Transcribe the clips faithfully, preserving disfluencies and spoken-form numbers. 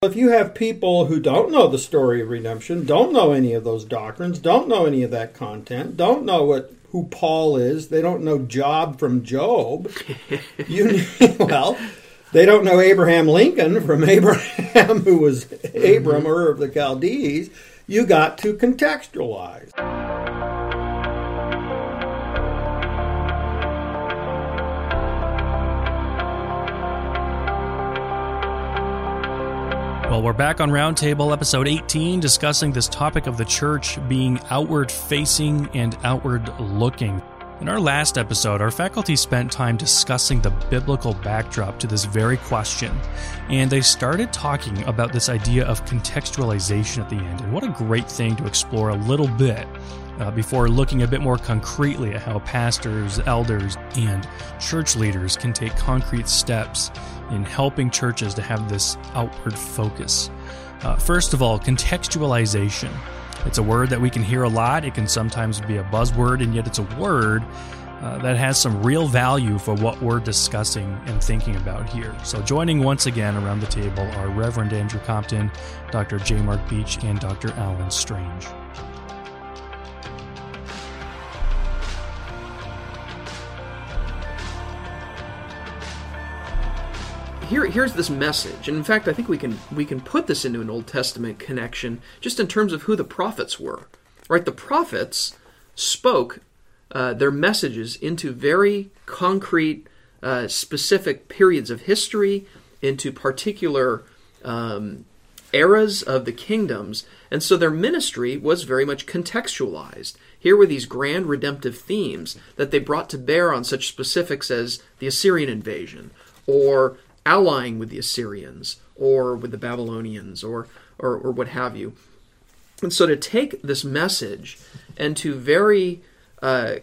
If you have people who don't know the story of redemption, don't know any of those doctrines, don't know any of that content, don't know what who Paul is, they don't know Job from Job, you well, they don't know Abraham Lincoln from Abraham, who was Abram, Ur of the Chaldees, you got to contextualize. Well, we're back on Roundtable, episode eighteen, discussing this topic of the church being outward-facing and outward-looking. In our last episode, our faculty spent time discussing the biblical backdrop to this very question, and they started talking about this idea of contextualization at the end, and what a great thing to explore a little bit uh, before looking a bit more concretely at how pastors, elders, and church leaders can take concrete steps in helping churches to have this outward focus. Uh, first of all, contextualization. It's a word that we can hear a lot. It can sometimes be a buzzword, and yet it's a word uh, that has some real value for what we're discussing and thinking about here. So joining once again around the table are Reverend Andrew Compton, Doctor J. Mark Beach, and Doctor Alan Strange. Here, here's this message, and in fact, I think we can we can put this into an Old Testament connection just in terms of who the prophets were. Right, the prophets spoke uh, their messages into very concrete, uh, specific periods of history, into particular um, eras of the kingdoms, and so their ministry was very much contextualized. Here were these grand redemptive themes that they brought to bear on such specifics as the Assyrian invasion, or allying with the Assyrians, or with the Babylonians, or, or or what have you. And so to take this message and to very uh,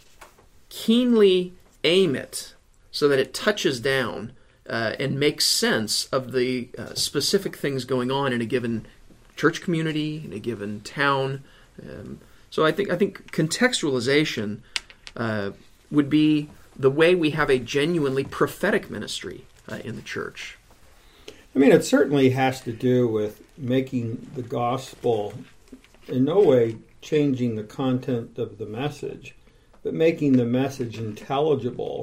keenly aim it so that it touches down uh, and makes sense of the uh, specific things going on in a given church community, in a given town. Um, so I think I think contextualization uh, would be the way we have a genuinely prophetic ministry Uh, in the church. I mean, it certainly has to do with making the gospel, in no way changing the content of the message, but making the message intelligible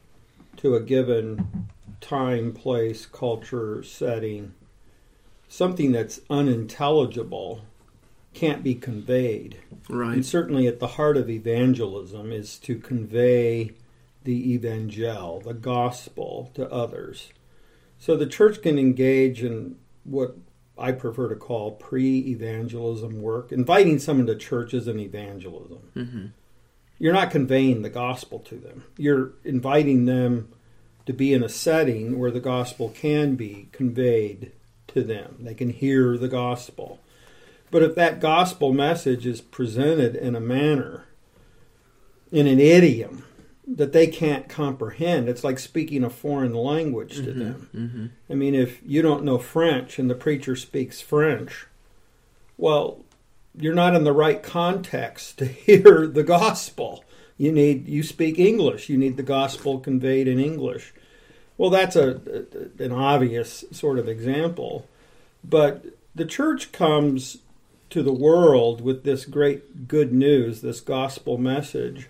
to a given time, place, culture, setting. Something that's unintelligible can't be conveyed. Right. And certainly at the heart of evangelism is to convey the evangel, the gospel, to others. So the church can engage in what I prefer to call pre-evangelism work. Inviting someone to church is an evangelism. Mm-hmm. You're not conveying the gospel to them. You're inviting them to be in a setting where the gospel can be conveyed to them. They can hear the gospel. But if that gospel message is presented in a manner, in an idiom, that they can't comprehend. It's like speaking a foreign language to mm-hmm, them. Mm-hmm. I mean, if you don't know French and the preacher speaks French, well, you're not in the right context to hear the gospel. You need you speak English. You need the gospel conveyed in English. Well, that's a, a an obvious sort of example. But the church comes to the world with this great good news, this gospel message.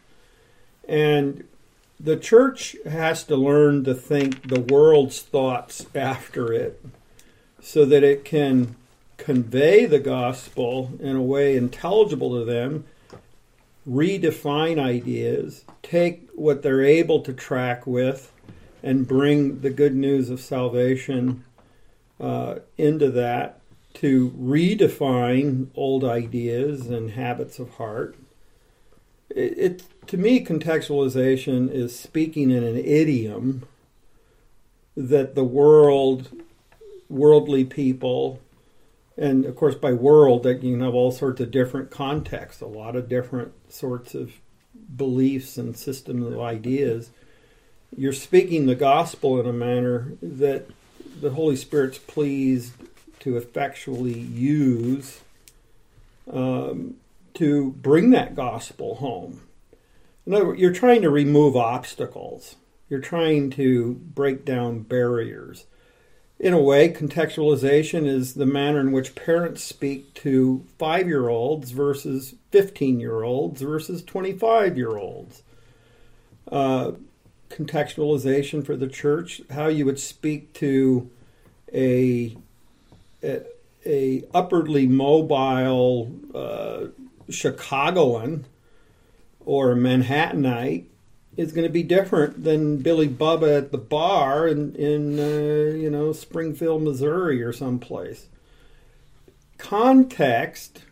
And the church has to learn to think the world's thoughts after it so that it can convey the gospel in a way intelligible to them, redefine ideas, take what they're able to track with, and bring the good news of salvation uh, into that to redefine old ideas and habits of heart. It, it to me, contextualization is speaking in an idiom that the world, worldly people, and of course by world, that you can have all sorts of different contexts, a lot of different sorts of beliefs and systems of ideas. You're speaking the gospel in a manner that the Holy Spirit's pleased to effectually use um, to bring that gospel home. In other words, you're trying to remove obstacles. You're trying to break down barriers. in a way, contextualization is the manner in which parents speak to five-year-olds versus fifteen-year-olds versus twenty-five-year-olds. Uh, contextualization for the church, how you would speak to a, a, a upwardly mobile uh, Chicagoan or a Manhattanite is going to be different than Billy Bubba at the bar in, in uh, you know, Springfield, Missouri or someplace. Context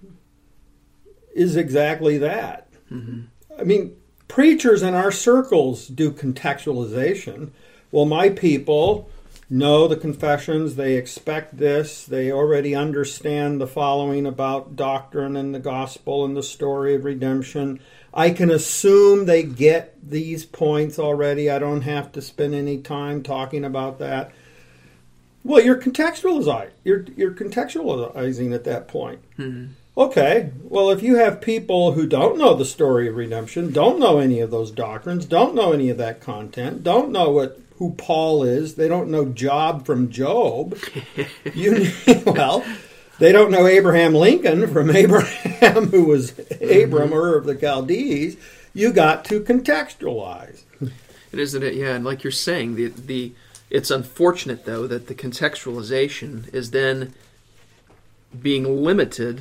is exactly that. Mm-hmm. I mean, preachers in our circles do contextualization. Well, my people know the confessions, they expect this, they already understand the following about doctrine and the gospel and the story of redemption. I can assume they get these points already. I don't have to spend any time talking about that. Well, you're contextualizing. You're you're contextualizing at that point. Mm-hmm. Okay. Well, if you have people who don't know the story of redemption, don't know any of those doctrines, don't know any of that content, don't know what who Paul is, they don't know Job from Job. you well. They don't know Abraham Lincoln from Abraham, who was Abram, Ur of the Chaldees. You got to contextualize. And isn't it? Yeah, and like you're saying, the the it's unfortunate, though, that the contextualization is then being limited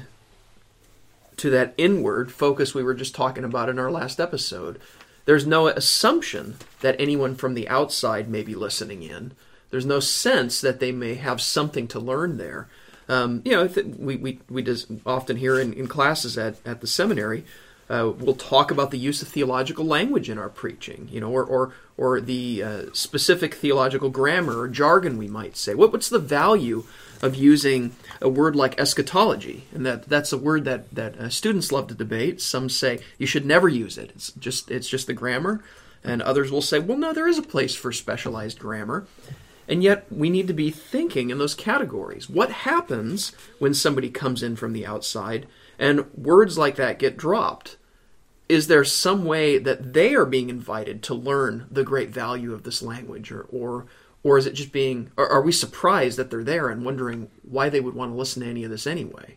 to that inward focus we were just talking about in our last episode. There's no assumption that anyone from the outside may be listening in. There's no sense that they may have something to learn there. Um, you know, th- we we we just often hear in, in classes at, at the seminary, uh, we'll talk about the use of theological language in our preaching, you know, or or or the uh, specific theological grammar or jargon we might say. What what's the value of using a word like eschatology? And that that's a word that that uh, students love to debate. Some say you should never use it. It's just it's just the grammar, and others will say, well, no, there is a place for specialized grammar. And yet, we need to be thinking in those categories. What happens when somebody comes in from the outside and words like that get dropped? Is there some way that they are being invited to learn the great value of this language? Or or, or is it just being, or are we surprised that they're there and wondering why they would want to listen to any of this anyway?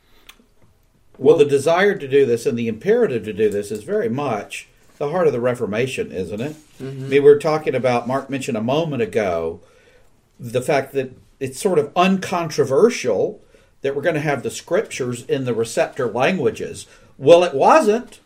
Well, the desire to do this and the imperative to do this is very much the heart of the Reformation, isn't it? Mm-hmm. I mean, we were talking about, Mark mentioned a moment ago, the fact that it's sort of uncontroversial that we're going to have the scriptures in the receptor languages. Well, it wasn't.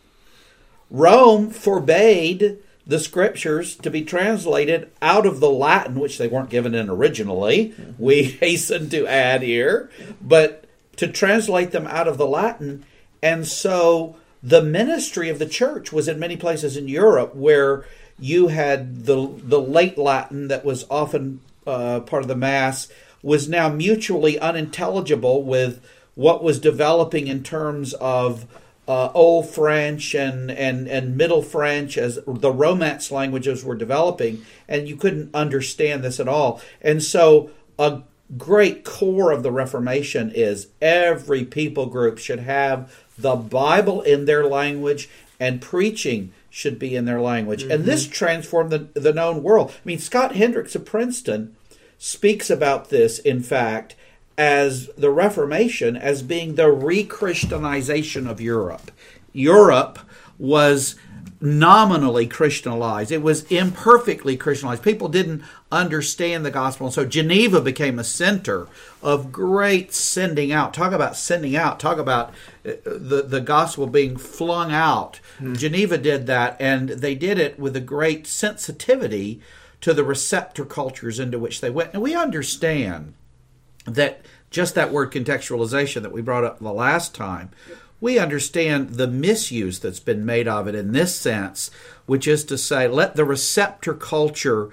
Rome forbade the scriptures to be translated out of the Latin, which they weren't given in originally. Mm-hmm. We hasten to add here, but to translate them out of the Latin. And so the ministry of the church was in many places in Europe where you had the the late Latin that was often uh, part of the Mass was now mutually unintelligible with what was developing in terms of uh, Old French and, and, and Middle French as the Romance languages were developing, and you couldn't understand this at all. And so a great core of the Reformation is every people group should have the Bible in their language, and preaching should be in their language. Mm-hmm. And this transformed the, the known world. I mean, Scott Hendricks of Princeton speaks about this, in fact, as the Reformation as being the re-Christianization of Europe. Europe was nominally Christianized. It was imperfectly Christianized. People didn't understand the gospel. And so Geneva became a center of great sending out. Talk about sending out. Talk about the, the gospel being flung out. Hmm. Geneva did that, and they did it with a great sensitivity to the receptor cultures into which they went. And we understand that just that word contextualization that we brought up the last time, we understand the misuse that's been made of it in this sense, which is to say, let the receptor culture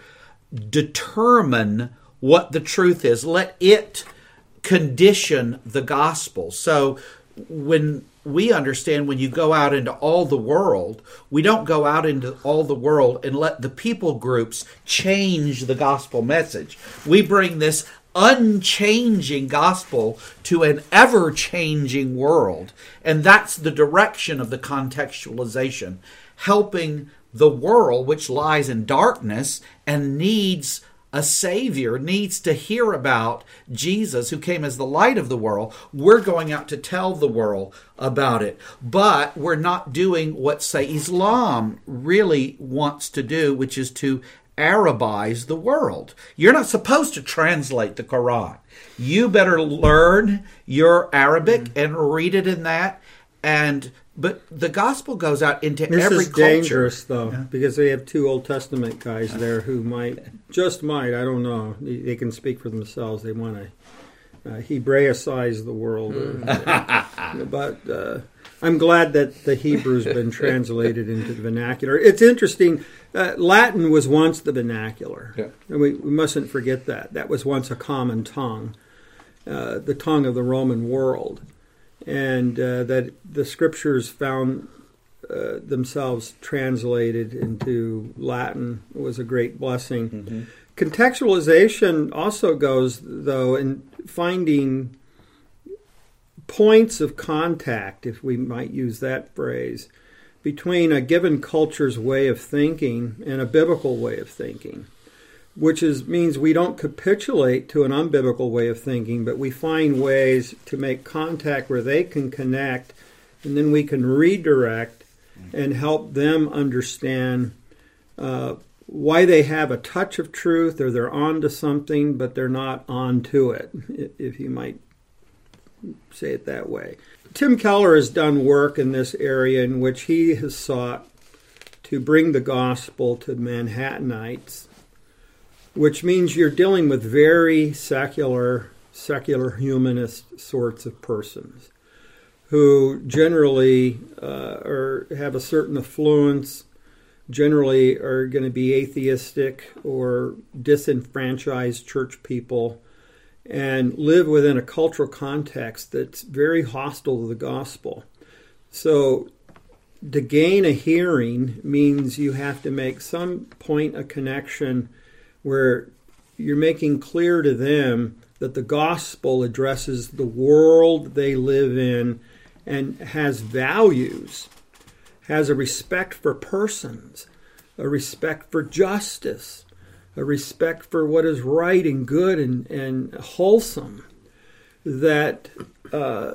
determine what the truth is. Let it condition the gospel. So when we understand when you go out into all the world, we don't go out into all the world and let the people groups change the gospel message. We bring this unchanging gospel to an ever-changing world. And that's the direction of the contextualization, helping the world which lies in darkness and needs a Savior needs to hear about Jesus, who came as the light of the world, we're going out to tell the world about it. But we're not doing what, say, Islam really wants to do, which is to Arabize the world. You're not supposed to translate the Quran. You better learn your Arabic mm. and read it in that. And but the gospel goes out into this every is culture. Dangerous, though, yeah. because they have two Old Testament guys there who might, just might, I don't know, they, they can speak for themselves. They want to uh, Hebraicize the world. Mm. but uh, I'm glad that the Hebrew's been translated into the vernacular. It's interesting. Uh, Latin was once the vernacular. Yeah. And we, we mustn't forget that. That was once a common tongue, uh, the tongue of the Roman world. And uh, that the scriptures found uh, themselves translated into Latin was a great blessing. Mm-hmm. Contextualization also goes, though, in finding points of contact, if we might use that phrase, between a given culture's way of thinking and a biblical way of thinking, which is means we don't capitulate to an unbiblical way of thinking, but we find ways to make contact where they can connect, and then we can redirect and help them understand uh, why they have a touch of truth, or they're on to something, but they're not on to it, if you might say it that way. Tim Keller has done work in this area in which he has sought to bring the gospel to Manhattanites, which means you're dealing with very secular, secular humanist sorts of persons who generally uh, are, have a certain affluence, generally are going to be atheistic or disenfranchised church people, and live within a cultural context that's very hostile to the gospel. So to gain a hearing means you have to make some point of connection where you're making clear to them that the gospel addresses the world they live in and has values, has a respect for persons, a respect for justice, a respect for what is right and good and, and wholesome, that uh,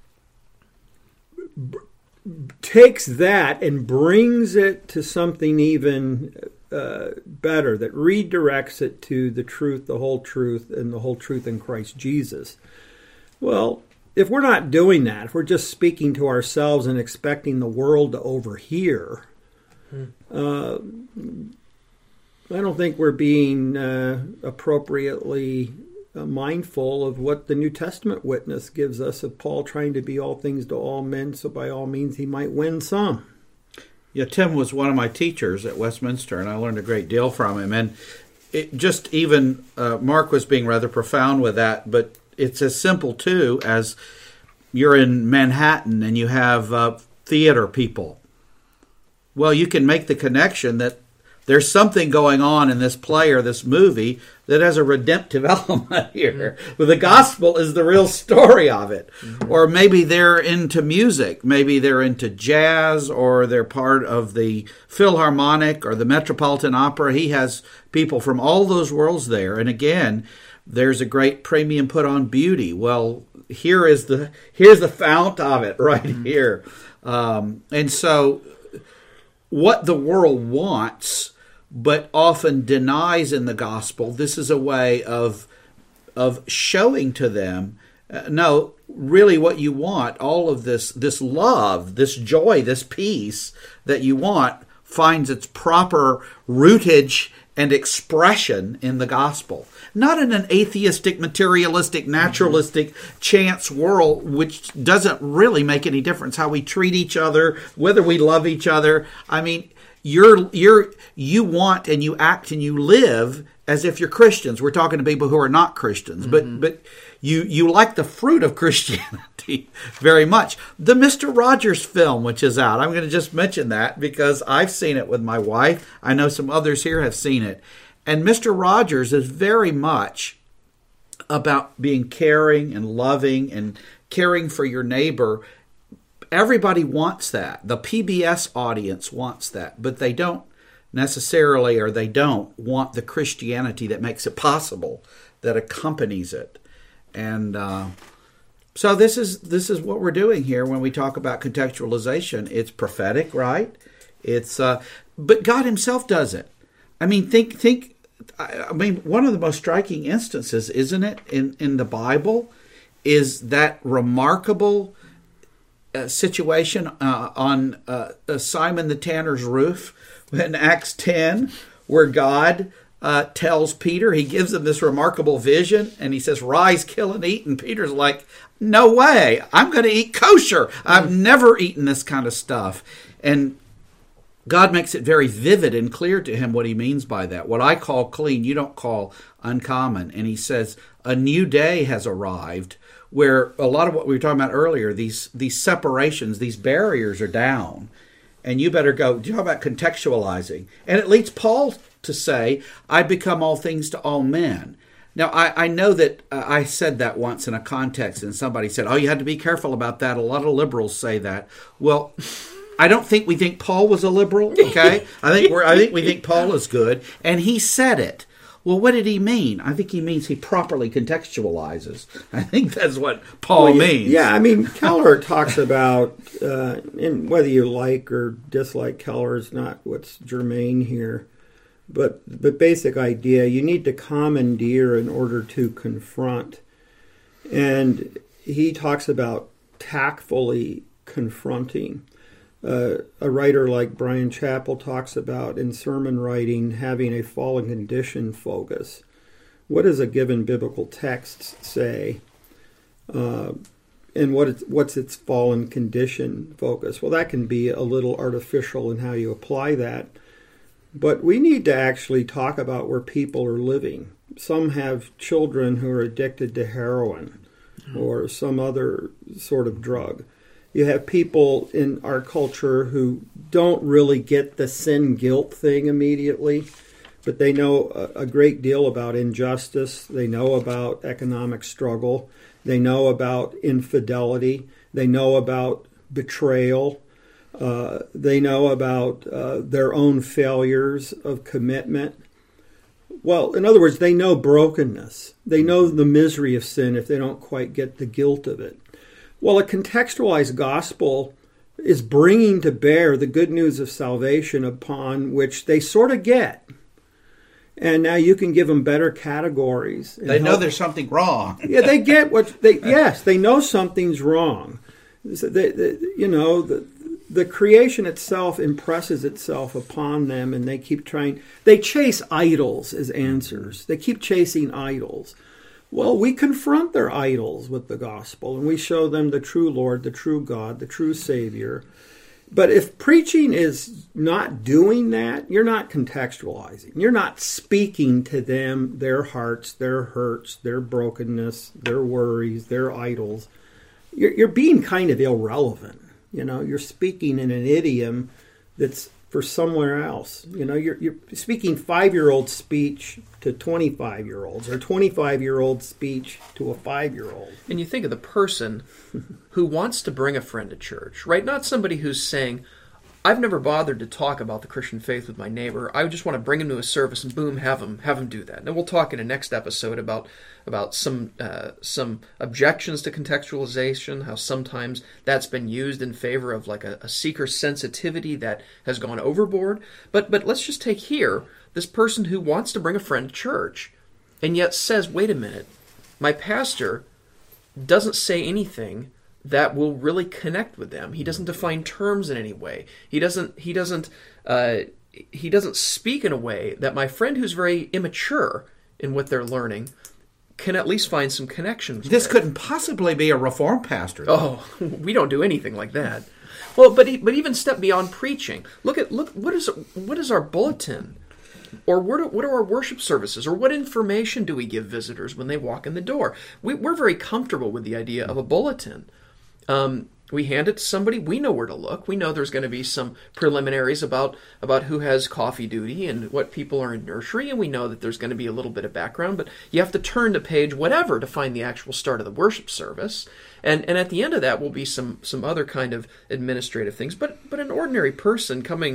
b- takes that and brings it to something even uh, better, that redirects it to the truth, the whole truth, and the whole truth in Christ Jesus. Well, if we're not doing that, if we're just speaking to ourselves and expecting the world to overhear, hmm. uh, I don't think we're being uh, appropriately uh, mindful of what the New Testament witness gives us of Paul trying to be all things to all men, so by all means he might win some. Yeah, Tim was one of my teachers at Westminster, and I learned a great deal from him. And it just even, uh, Mark was being rather profound with that, but it's as simple, too, as you're in Manhattan and you have uh, theater people. Well, you can make the connection that there's something going on in this play or this movie that has a redemptive element here. Mm-hmm. But the gospel is the real story of it. Mm-hmm. Or maybe they're into music. Maybe they're into jazz, or they're part of the Philharmonic or the Metropolitan Opera. He has people from all those worlds there. And again, there's a great premium put on beauty. Well, here is the here's the fount of it right mm-hmm. here. Um, and so what the world wants but often denies in the gospel, this is a way of of showing to them, uh, no, really what you want, all of this this love, this joy, this peace that you want finds its proper rootage and expression in the gospel. Not in an atheistic, materialistic, naturalistic, mm-hmm. chance world, which doesn't really make any difference how we treat each other, whether we love each other. I mean, You're you're you want and you act and you live as if you're Christians. We're talking to people who are not Christians, mm-hmm. but but you you like the fruit of Christianity very much. The Mister Rogers film, which is out, I'm going to just mention that because I've seen it with my wife. I know some others here have seen it, and Mister Rogers is very much about being caring and loving and caring for your neighbor. Everybody wants that. The P B S audience wants that, but they don't necessarily, or they don't, want the Christianity that makes it possible, that accompanies it. And uh, so this is this is what we're doing here when we talk about contextualization. It's prophetic, right? It's uh, but God Himself does it. I mean, think think. I mean, one of the most striking instances, isn't it, in in the Bible, is that remarkable uh, situation uh, on uh, uh, Simon the tanner's roof in Acts ten, where God uh, tells Peter, He gives him this remarkable vision, and He says, "Rise, kill, and eat." And Peter's like, "No way! I'm going to eat kosher. I've never eaten this kind of stuff." And God makes it very vivid and clear to him what He means by that. What I call clean, you don't call uncommon. And He says a new day has arrived where a lot of what we were talking about earlier, these these separations, these barriers are down. And you better go, do you talk about contextualizing? And it leads Paul to say, I become all things to all men. Now, I, I know that uh, I said that once in a context, and somebody said, oh, you had to be careful about that. A lot of liberals say that. Well, I don't think we think Paul was a liberal, okay? I think we're I think we think Paul is good, and he said it. Well, what did he mean? I think he means he properly contextualizes. I think that's what Paul well, means. Yeah, I mean, Keller talks about, uh, and whether you like or dislike Keller is not what's germane here, but the basic idea, you need to commandeer in order to confront. And he talks about tactfully confronting. Uh, a writer like Brian Chappell talks about in sermon writing having a fallen condition focus. What does a given biblical text say? Uh, and what it's, what's its fallen condition focus? Well, that can be a little artificial in how you apply that. But we need to actually talk about where people are living. Some have children who are addicted to heroin or some other sort of drug. You have people in our culture who don't really get the sin-guilt thing immediately, but they know a, a great deal about injustice. They know about economic struggle. They know about infidelity. They know about betrayal. Uh, they know about uh, their own failures of commitment. Well, in other words, they know brokenness. They know the misery of sin if they don't quite get the guilt of it. Well, a contextualized gospel is bringing to bear the good news of salvation upon which they sort of get. And now you can give them better categories. They know there's something wrong. Yeah, they get what they, yes, they know something's wrong. They, they, you know, the, the creation itself impresses itself upon them, and they keep trying, they chase idols as answers. They keep chasing idols. Well, we confront their idols with the gospel, and we show them the true Lord, the true God, the true Savior. But if preaching is not doing that, you're not contextualizing. You're not speaking to them, their hearts, their hurts, their brokenness, their worries, their idols. You're, you're being kind of irrelevant. You know, you're speaking in an idiom that's for somewhere else. You know, you're you're speaking five-year-old speech to twenty-five-year-olds or twenty-five-year-old speech to a five-year-old. And you think of the person who wants to bring a friend to church, right? Not somebody who's saying, I've never bothered to talk about the Christian faith with my neighbor. I just want to bring him to a service and boom, have him have him do that. And we'll talk in a next episode about about some uh, some objections to contextualization, how sometimes that's been used in favor of like a, a seeker sensitivity that has gone overboard. But but let's just take here this person who wants to bring a friend to church and yet says, wait a minute, my pastor doesn't say anything that will really connect with them. He doesn't define terms in any way. He doesn't. He doesn't. Uh, he doesn't speak in a way that my friend, who's very immature in what they're learning, can at least find some connections. This with. couldn't possibly be a Reformed pastor, though. Oh, we don't do anything like that. Well, but but even step beyond preaching. Look at look. What is what is our bulletin? Or what are, what are our worship services? Or what information do we give visitors when they walk in the door? We, we're very comfortable with the idea of a bulletin. Um, we hand it to somebody, we know where to look. We know there's going to be some preliminaries about, about who has coffee duty and what people are in nursery, and we know that there's going to be a little bit of background, but you have to turn to page whatever to find the actual start of the worship service. And and at the end of that will be some, some other kind of administrative things. But but an ordinary person coming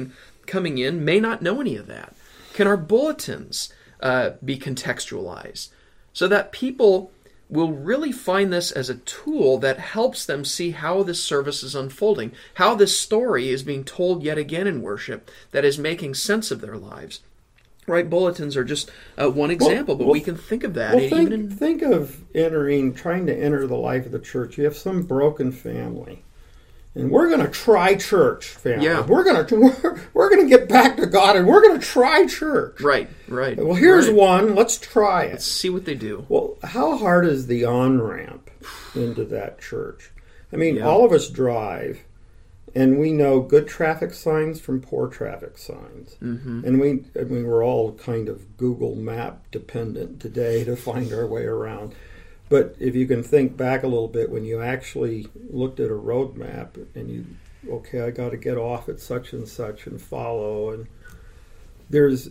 coming in may not know any of that? Can our bulletins uh, be contextualized so that people will really find this as a tool that helps them see how this service is unfolding, how this story is being told yet again in worship that is making sense of their lives? Right, bulletins are just uh, one example, well, but well, we can think of that. Well, think, even in... think of entering, trying to enter the life of the church. You have some broken family, and we're going to try church, family. Yeah. We're going to we're, we're going to get back to God, and we're going to try church. Right, right. Well, here's right. one. Let's try it. Let's see what they do. Well, how hard is the on-ramp into that church? I mean, yeah. all of us drive. And we know good traffic signs from poor traffic signs. Mm-hmm. And we I mean, we're all kind of Google Map dependent today to find our way around. But if you can think back a little bit, when you actually looked at a road map and you, okay, I got to get off at such and such and follow. And there's,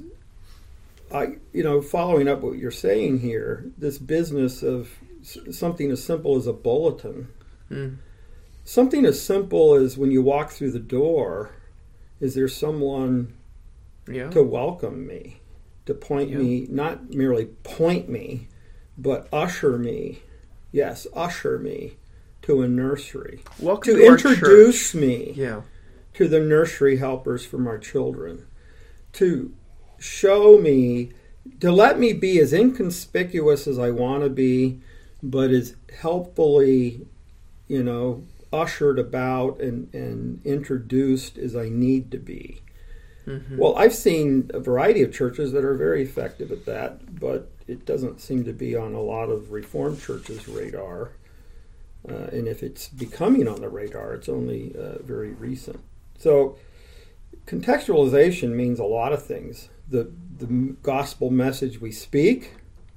I you know, following up what you're saying here, this business of something as simple as a bulletin. Mm. Something as simple as when you walk through the door, is there someone yeah. to welcome me, to point yeah. me, not merely point me, but usher me, yes, usher me to a nursery. Welcome to, to introduce our me yeah. to the nursery helpers from our children, to show me, to let me be as inconspicuous as I want to be, but as helpfully, you know, ushered about and, and introduced as I need to be. Mm-hmm. Well, I've seen a variety of churches that are very effective at that, but it doesn't seem to be on a lot of Reformed churches' radar. Uh, and if it's becoming on the radar, it's only uh, very recent. So contextualization means a lot of things. The, the gospel message we speak,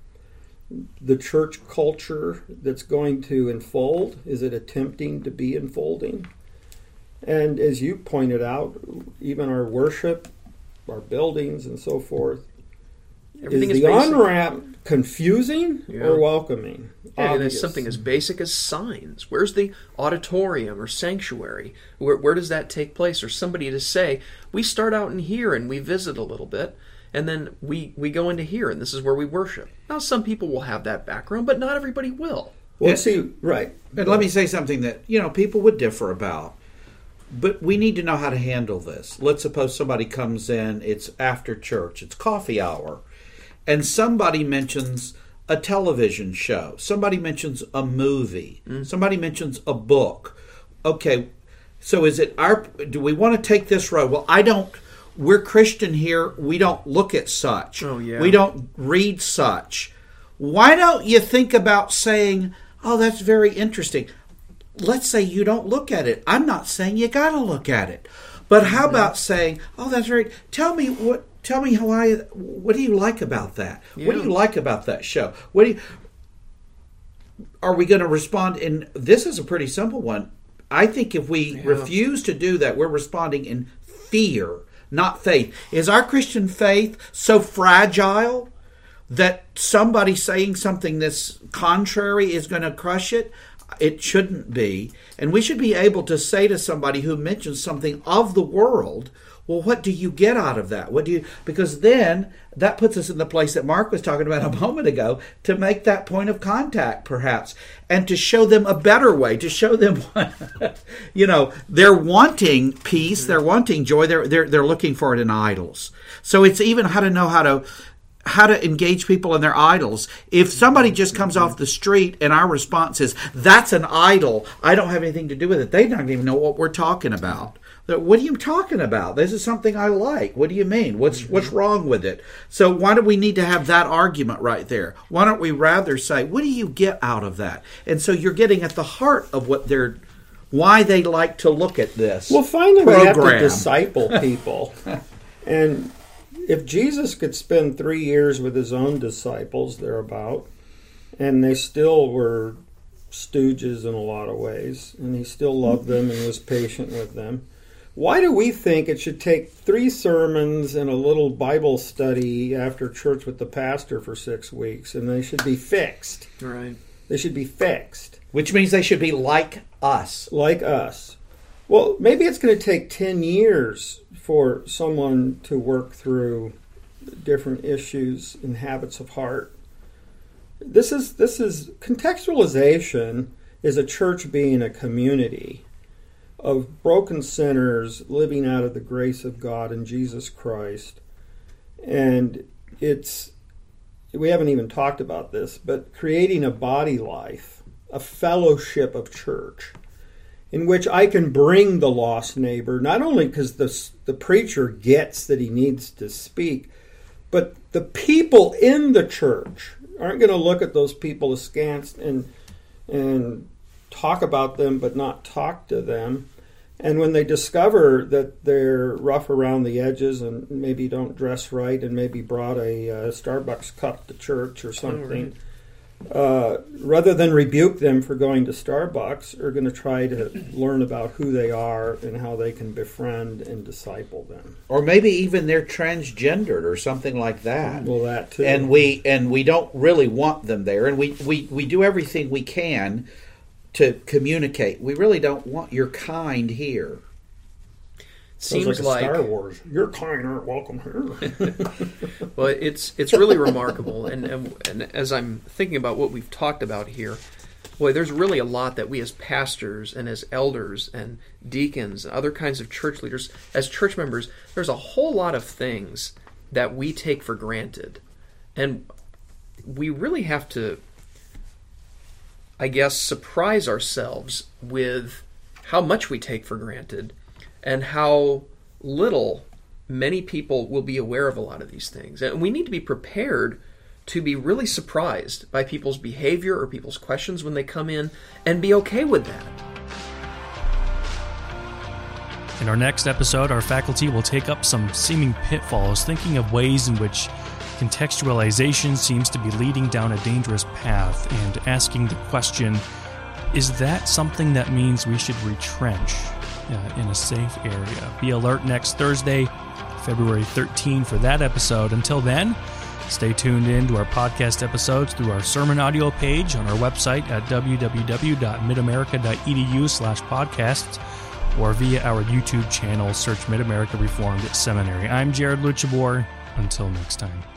the church culture that's going to unfold, is it attempting to be unfolding? And as you pointed out, even our worship, our buildings and so forth, Everything is, is the on-ramp confusing yeah. or welcoming? Yeah, and it's something as basic as signs. Where's the auditorium or sanctuary? Where, where does that take place? Or somebody to say, we start out in here and we visit a little bit, and then we, we go into here, and this is where we worship. Now, some people will have that background, but not everybody will. Well, and, see, right. And let me say something that, you know, people would differ about. But we need to know how to handle this. Let's suppose somebody comes in, it's after church, it's coffee hour, and somebody mentions a television show. Somebody mentions a movie. Mm. Somebody mentions a book. Okay, so is it our, do we want to take this road? Well, I don't, we're Christian here. We don't look at such. Oh, yeah. We don't read such. Why don't you think about saying, oh, that's very interesting. Let's say you don't look at it. I'm not saying you got to look at it. But how about saying, oh, that's right. Tell me what, tell me how I, what do you like about that? Yeah. What do you like about that show? What do you, are we going to respond in, this is a pretty simple one. I think if we yeah. refuse to do that, we're responding in fear, not faith. Is our Christian faith so fragile that somebody saying something that's contrary is going to crush it? It shouldn't be. And we should be able to say to somebody who mentions something of the world, well, what do you get out of that? What do you? Because then that puts us in the place that Mark was talking about a moment ago, to make that point of contact, perhaps, and to show them a better way, to show them, you know, they're wanting peace, they're wanting joy, they're they're they're looking for it in idols. So it's even how to know how to how to engage people in their idols. If somebody just comes off the street and our response is, that's an idol, I don't have anything to do with it, they don't even know what we're talking about. What are you talking about? This is something I like. What do you mean? What's what's wrong with it? So why do we need to have that argument right there? Why don't we rather say, what do you get out of that? And so you're getting at the heart of what they're, why they like to look at this. Well, finally program. we have to disciple people. And if Jesus could spend three years with his own disciples, thereabout, and they still were stooges in a lot of ways, and he still loved them and was patient with them, why do we think it should take three sermons and a little Bible study after church with the pastor for six weeks, and they should be fixed? Right. They should be fixed. Which means they should be like us. Like us. Well, maybe it's going to take ten years for someone to work through different issues and habits of heart. This is this is contextualization is a church being a community of broken sinners living out of the grace of God in Jesus Christ. And it's, we haven't even talked about this, but creating a body life, a fellowship of church, in which I can bring the lost neighbor, not only because the, the preacher gets that he needs to speak, but the people in the church aren't going to look at those people askance and and talk about them but not talk to them. And when they discover that they're rough around the edges and maybe don't dress right and maybe brought a uh, Starbucks cup to church or something, uh, rather than rebuke them for going to Starbucks, are going to try to learn about who they are and how they can befriend and disciple them. Or maybe even they're transgendered or something like that. Well, that too. And we and we don't really want them there, and we, we, we do everything we can to communicate. We really don't want your kind here. Seems Sounds like, like a Star Wars. Your kind aren't welcome here. Well, it's it's really remarkable, and, and and as I'm thinking about what we've talked about here, boy, there's really a lot that we as pastors and as elders and deacons and other kinds of church leaders, as church members, there's a whole lot of things that we take for granted, and we really have to, I guess, surprise ourselves with how much we take for granted and how little many people will be aware of a lot of these things. And we need to be prepared to be really surprised by people's behavior or people's questions when they come in and be okay with that. In our next episode, our faculty will take up some seeming pitfalls, thinking of ways in which contextualization seems to be leading down a dangerous path, and asking the question, is that something that means we should retrench uh, in a safe area? Be alert next Thursday, February thirteenth, for that episode. Until then, stay tuned in to our podcast episodes through our sermon audio page on our website at w w w dot midamerica dot e d u slash podcasts, or via our YouTube channel, search Mid-America Reformed Seminary. I'm Jared Luchabor. Until next time.